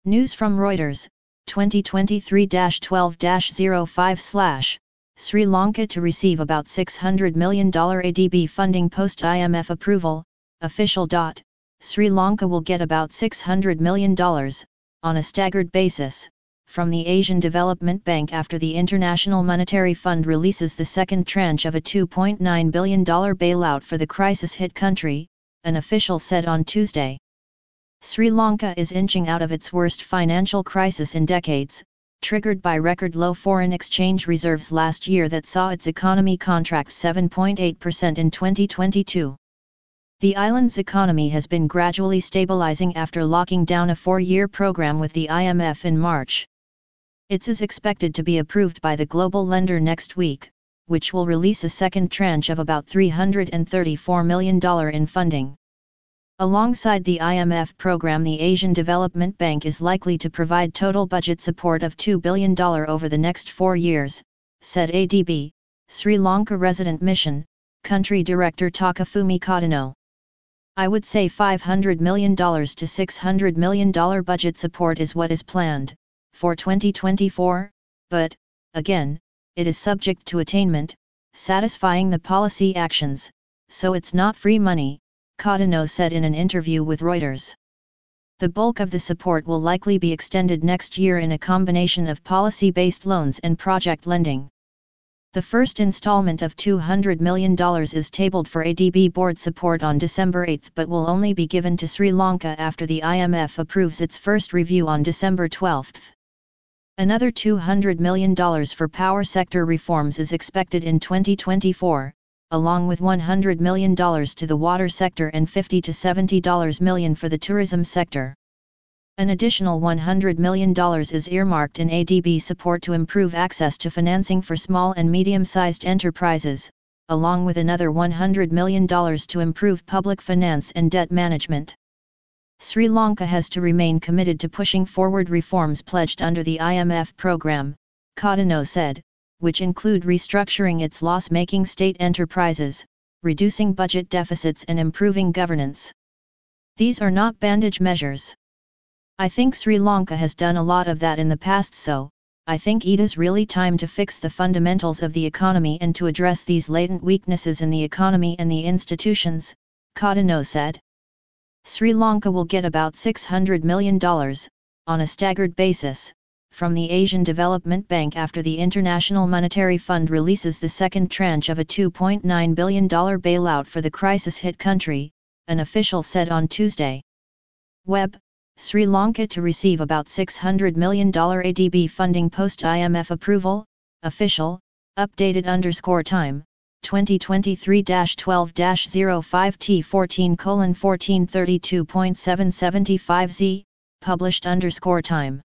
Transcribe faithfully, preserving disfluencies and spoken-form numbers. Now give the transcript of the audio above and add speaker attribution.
Speaker 1: News from Reuters, twenty twenty-three dash twelve dash oh five slash, Sri Lanka to receive about six hundred million dollars A D B funding post-I M F approval, official. Sri Lanka will get about six hundred million dollars, on a staggered basis, from the Asian Development Bank after the International Monetary Fund releases the second tranche of a two point nine billion dollars bailout for the crisis-hit country, an official said on Tuesday. Sri Lanka is inching out of its worst financial crisis in decades, triggered by record-low foreign exchange reserves last year that saw its economy contract seven point eight percent in twenty twenty-two. The island's economy has been gradually stabilizing after locking down a four-year program with the I M F in March. It is expected to be approved by the global lender next week, which will release a second tranche of about three hundred thirty-four million dollars in funding. Alongside the I M F program, the Asian Development Bank is likely to provide total budget support of two billion dollars over the next four years, said A D B, Sri Lanka Resident Mission, Country Director Takafumi Kadano. I would say five hundred million dollars to six hundred million dollars budget support is what is planned for twenty twenty-four, but, again, it is subject to attainment, satisfying the policy actions, so it's not free money, Kadano said in an interview with Reuters. The bulk of the support will likely be extended next year in a combination of policy-based loans and project lending. The first installment of two hundred million dollars is tabled for A D B board support on December eighth but will only be given to Sri Lanka after the I M F approves its first review on December twelfth. Another two hundred million dollars for power sector reforms is expected in twenty twenty-four, along with one hundred million dollars to the water sector and fifty to seventy million dollars for the tourism sector. An additional one hundred million dollars is earmarked in A D B support to improve access to financing for small and medium-sized enterprises, along with another one hundred million dollars to improve public finance and debt management. Sri Lanka has to remain committed to pushing forward reforms pledged under the I M F program, Kadano said, which include restructuring its loss-making state enterprises, reducing budget deficits and improving governance. These are not bandage measures. I think Sri Lanka has done a lot of that in the past, so, I think it is really time to fix the fundamentals of the economy and to address these latent weaknesses in the economy and the institutions, Kadano said. Sri Lanka will get about six hundred million dollars, on a staggered basis, from the Asian Development Bank after the International Monetary Fund releases the second tranche of a two point nine billion dollars bailout for the crisis-hit country, an official said on Tuesday. Web, Sri Lanka to receive about six hundred million dollars A D B funding post-I M F approval, official, updated underscore time, twenty twenty-three dash twelve dash oh five T fourteen colon fourteen thirty-two point seven seven five Z, published underscore time.